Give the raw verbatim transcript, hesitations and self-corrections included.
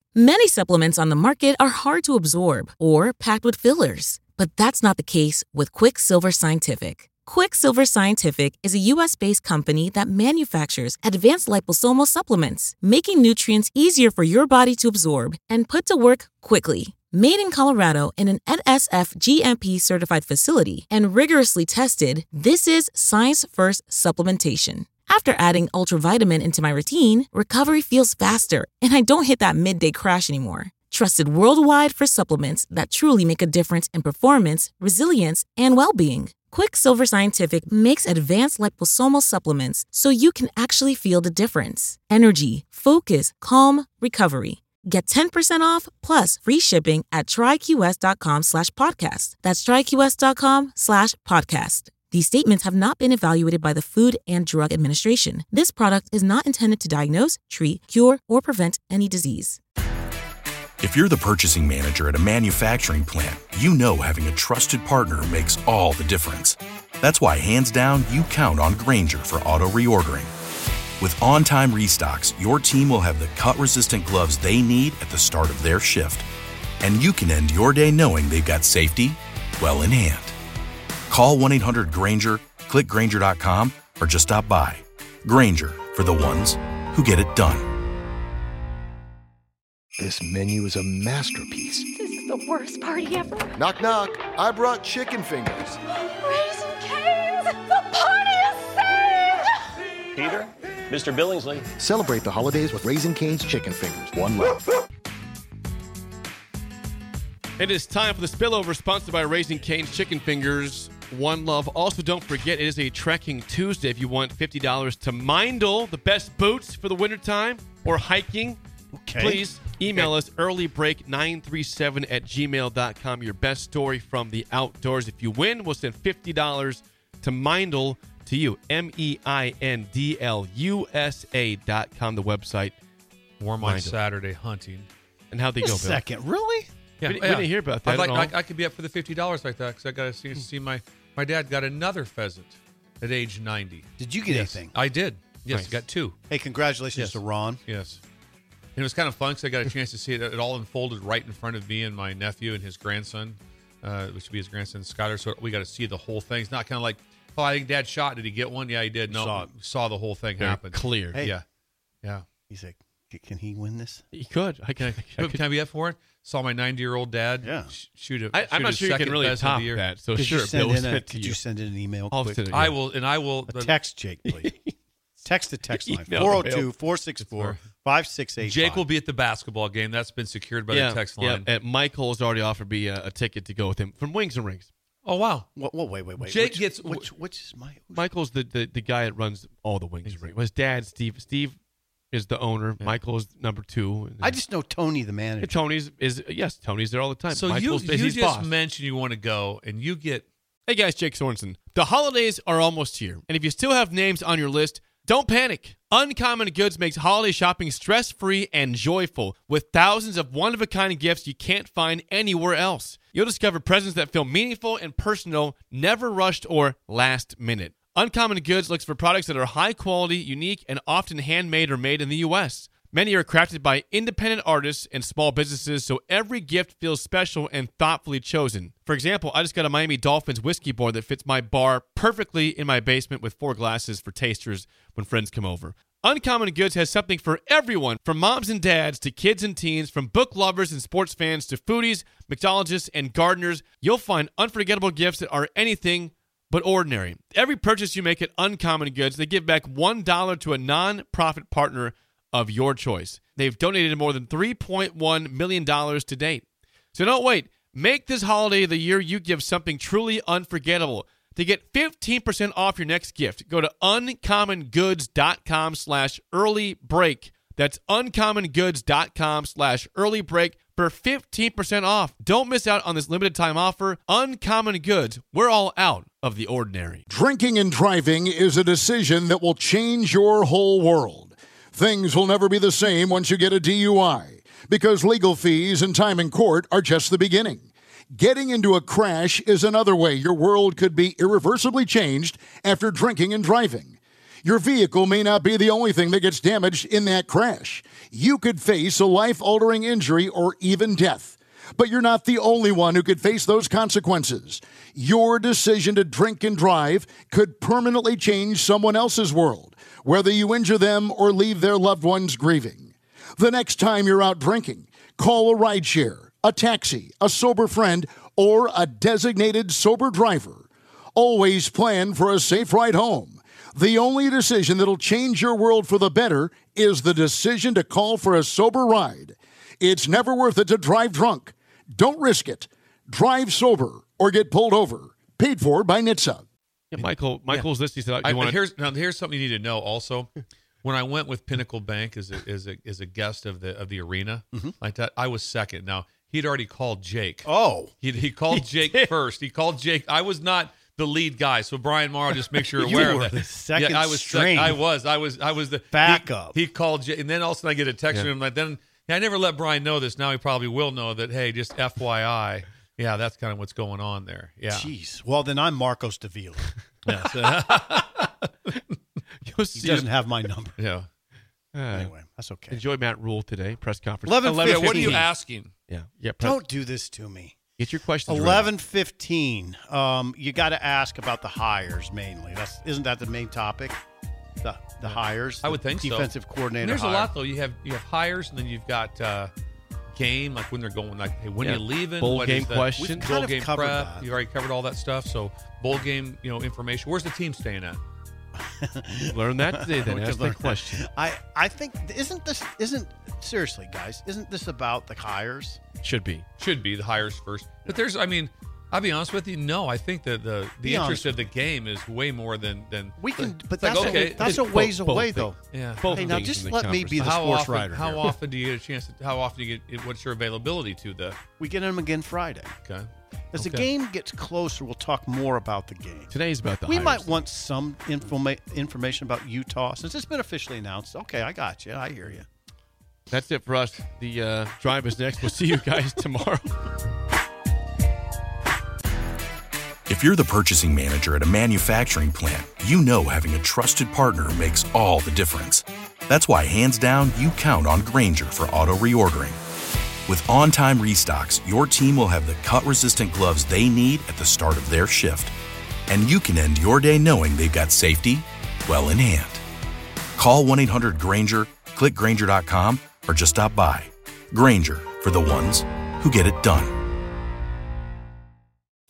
Many supplements on the market are hard to absorb or packed with fillers, but that's not the case with Quicksilver Scientific. Quicksilver Scientific is a U S-based company that manufactures advanced liposomal supplements, making nutrients easier for your body to absorb and put to work quickly. Made in Colorado in an N S F G M P-certified facility and rigorously tested, this is science-first supplementation. After adding Ultravitamin into my routine, recovery feels faster, and I don't hit that midday crash anymore. Trusted worldwide for supplements that truly make a difference in performance, resilience, and well-being. Quicksilver Scientific makes advanced liposomal supplements so you can actually feel the difference. Energy, focus, calm, recovery. Get ten percent off plus free shipping at tryqs.com slash podcast. That's tryqs.com slash podcast. These statements have not been evaluated by the Food and Drug Administration. This product is not intended to diagnose, treat, cure, or prevent any disease. If you're the purchasing manager at a manufacturing plant, you know having a trusted partner makes all the difference. That's why, hands down, you count on Grainger for auto reordering. With on-time restocks, your team will have the cut-resistant gloves they need at the start of their shift. And you can end your day knowing they've got safety well in hand. Call one eight hundred Grainger, click Grainger dot com, or just stop by. Grainger, for the ones who get it done. This menu is a masterpiece. This is the worst party ever. Knock, knock. I brought chicken fingers. Raising Cane's! The party is saved! Peter, Mister Billingsley. Celebrate the holidays with Raising Cane's chicken fingers. One love. It is time for the spillover, sponsored by Raising Cane's Chicken Fingers. One love. Also, don't forget, it is a Trekking Tuesday. If you want fifty dollars to Mindle, the best boots for the wintertime, or hiking, okay. Please email okay. us earlybreak nine three seven at gmail dot com. Your best story from the outdoors. If you win, we'll send fifty dollars to Mindle to you. M E I N D L U S A dot com, the website. Wore my Saturday hunting. And how'd they go, Bill? Second, really? Yeah, we, yeah. we didn't hear about that I'd like, at all. I, I could be up for the fifty dollars like that because I got to see, see my, my dad got another pheasant at age ninety. Did you get yes, anything? I did. Yes, nice. got two. Hey, congratulations yes. to Ron. Yes. And it was kind of fun because I got a chance to see it. It all unfolded right in front of me and my nephew and his grandson, uh, which would be his grandson, Skyler. So we got to see the whole thing. It's not kind of like, oh, I think Dad shot. Did he get one? Yeah, he did. No, saw, saw the whole thing Very happen. Clear. Hey. Yeah. Yeah. He's like, can he win this? He could. I can. I, I could. Can I be up for it? Saw my ninety-year-old dad yeah. sh- shoot a. I, shoot I'm not sure you can really top that. So could sure, you send Bill, in a, send could you. you send in an email? I'll quick? send it, yeah. I will, and I will. A text, Jake, please. Text the text line Email four oh two, four six four, five six eight five. Jake will be at the basketball game. That's been secured by yeah, the text line. Yeah, and Michael has already offered me a, a ticket to go with him from Wings and Rings. Oh wow! What, what, wait, wait, wait. Jake which, gets which, which is my? Michael's the, the, the guy that runs all the Wings and Rings. His dad, Steve. Steve is the owner. Yeah. Michael is number two. I just know Tony, the manager. And Tony's is yes, Tony's there all the time. So Michael's, you, you he's just boss. mentioned you want to go, and you get. Hey guys, Jake Sorensen. The holidays are almost here, and if you still have names on your list, don't panic. Uncommon Goods makes holiday shopping stress-free and joyful with thousands of one-of-a-kind gifts you can't find anywhere else. You'll discover presents that feel meaningful and personal, never rushed or last minute. Uncommon Goods looks for products that are high quality, unique, and often handmade or made in the U S. Many are crafted by independent artists and small businesses, so every gift feels special and thoughtfully chosen. For example, I just got a Miami Dolphins whiskey board that fits my bar perfectly in my basement with four glasses for tasters when friends come over. Uncommon Goods has something for everyone, from moms and dads to kids and teens, from book lovers and sports fans to foodies, mixologists, and gardeners. You'll find unforgettable gifts that are anything but ordinary. Every purchase you make at Uncommon Goods, they give back one dollar to a non-profit partner of your choice. They've donated more than three point one million dollars to date. So don't wait. Make this holiday the year you give something truly unforgettable. To get fifteen percent off your next gift, go to uncommongoods.com slash early break. That's uncommongoods.com slash early break for fifteen percent off. Don't miss out on this limited time offer. Uncommon Goods. We're all out of the ordinary. Drinking and driving is a decision that will change your whole world. Things will never be the same once you get a D U I, because legal fees and time in court are just the beginning. Getting into a crash is another way your world could be irreversibly changed after drinking and driving. Your vehicle may not be the only thing that gets damaged in that crash. You could face a life-altering injury or even death. But you're not the only one who could face those consequences. Your decision to drink and drive could permanently change someone else's world, whether you injure them or leave their loved ones grieving. The next time you're out drinking, call a rideshare, a taxi, a sober friend, or a designated sober driver. Always plan for a safe ride home. The only decision that'll change your world for the better is the decision to call for a sober ride. It's never worth it to drive drunk. Don't risk it. Drive sober or get pulled over. Paid for by N H T S A. Yeah, Michael. Michael's listening to that. I, You wanna- here's now here's something you need to know. Also, when I went with Pinnacle Bank as a as a, as a guest of the of the arena like that, I was second. Now he'd already called Jake. Oh, he he called Jake first. He called Jake. I was not the lead guy, so Brian Morrow, just make sure you're You aware were of that. the second yeah, I was. string. Sec- I was. I was. I was the Backup. He, he called Jake, and then all of a sudden I get a text Yeah. from him. Like then I never let Brian know this. Now he probably will know that. Hey, just F Y I. Yeah, that's kind of what's going on there. Yeah. Jeez. Well, then I'm Marcos Davila. Yes. You'll He see doesn't him- have my number. yeah. Uh, Anyway, that's okay. Enjoy Matt Rule today. Press conference. eleven Yeah, what are you fifteen. asking? Yeah. Yeah. Press, Don't do this to me. get your questions ready. Eleven fifteen. Um, you got to ask about the hires mainly. That's isn't that the main topic? The the hires. I would think so. defensive coordinator. And there's hire. a lot though. You have you have hires, and then you've got uh, game, like when they're going, like hey, when Yeah. you leaving, Bowl what game is the- question. We've bowl kind of game covered prep. that. You already covered all that stuff. So bowl game, you know, information. Where's the team staying at? Learn that today. Then We ask could the learn question. that. I I think isn't this isn't seriously guys isn't this about the hires? Should be. Should be the hires first. But there's, I mean, I'll be honest with you. No, I think that the the Be interest honest. of the game is way more than than We can, but it's like, that's okay, a, that's it's a ways both- both away things. though. yeah. Both Hey, now things just in the let me be the how sports often, writer. How here. often do you get a chance? To, how often do you get? What's your availability to the? We get them again Friday. Okay. As the Okay. game gets closer, we'll talk more about the game. Today's about the We hires. might want some informa- information about Utah since it's been officially announced. Okay, I got you. I hear you. That's it for us. The uh, drive is next. We'll see you guys tomorrow. If you're the purchasing manager at a manufacturing plant, you know having a trusted partner makes all the difference. That's why, hands down, you count on Grainger for auto reordering. With on-time restocks, your team will have the cut-resistant gloves they need at the start of their shift. And you can end your day knowing they've got safety well in hand. Call one eight hundred Grainger, click Grainger dot com, or just stop by. Grainger, for the ones who get it done.